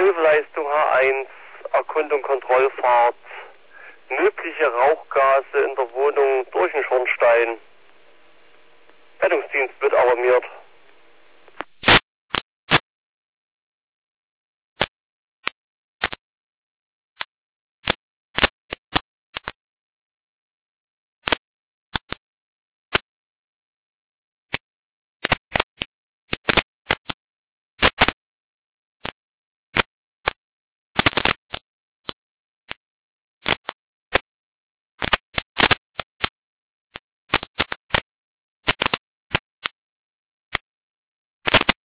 Hilfeleistung H1, Erkundung, Kontrollfahrt, mögliche Rauchgase in der Wohnung durch den Schornstein. Rettungsdienst wird alarmiert.